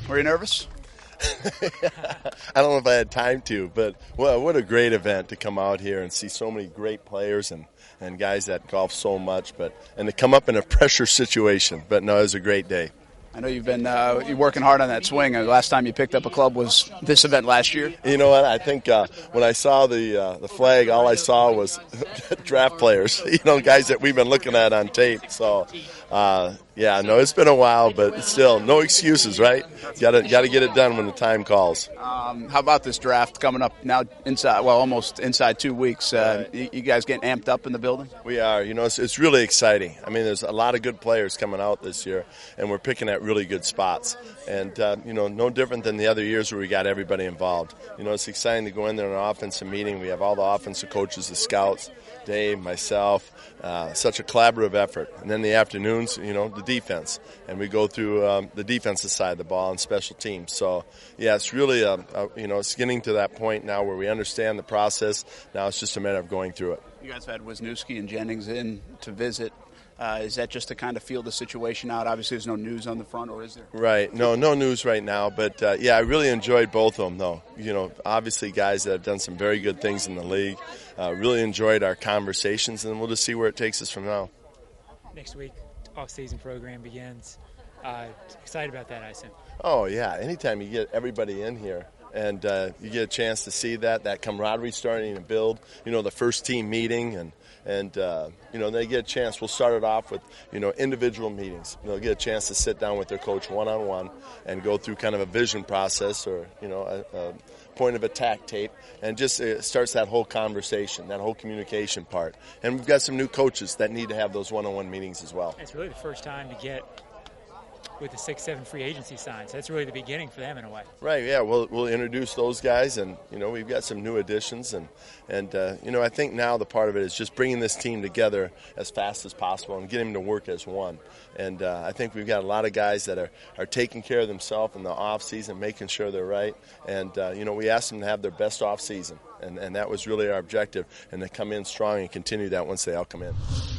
Were you nervous? I don't know if I had time to, but well, what a great event to come out here and see so many great players and guys that golf so much, and to come up in a pressure situation. But no, it was a great day. I know you've been you're working hard on that swing. The last time you picked up a club was this event last year. You know what? I think when I saw the flag, all I saw was draft players. Guys that we've been looking at on tape. So, it's been a while, but still, no excuses, right? Got to get it done when the time calls. How about this draft coming up now? Almost inside 2 weeks. You guys getting amped up in the building? We are. It's really exciting. I mean, there's a lot of good players coming out this year, and we're picking at really good spots. And, no different than the other years where we got everybody involved. It's exciting to go in there in an offensive meeting. We have all the offensive coaches, the scouts, Dave, myself, such a collaborative effort. And then the afternoons, the defense. And we go through the defensive side of the ball and special teams. So, it's really, it's getting to that point now where we understand the process. Now it's just a matter of going through it. You guys had Wisniewski and Jennings in to visit. Is that just to kind of feel the situation out? Obviously, there's no news on the front, or is there? Right. No news right now. But, I really enjoyed both of them, though. Obviously guys that have done some very good things in the league. Really enjoyed our conversations, and we'll just see where it takes us from now. Next week, off-season program begins. Excited about that, I assume. Oh, yeah. Anytime you get everybody in here and you get a chance to see that camaraderie starting to build, the first team meeting and they get a chance. We'll start it off with, individual meetings. They'll get a chance to sit down with their coach one-on-one and go through kind of a vision process or, a point of attack tape, and just starts that whole conversation, that whole communication part. And we've got some new coaches that need to have those one-on-one meetings as well. It's really the first time to get with the 6-7 free agency signs. That's really the beginning for them in a way. Right, yeah. We'll introduce those guys, and, we've got some new additions. And I think now the part of it is just bringing this team together as fast as possible and getting them to work as one. And I think we've got a lot of guys that are taking care of themselves in the off-season, making sure they're right. And, we asked them to have their best off-season. And that was really our objective, and to come in strong and continue that once they all come in.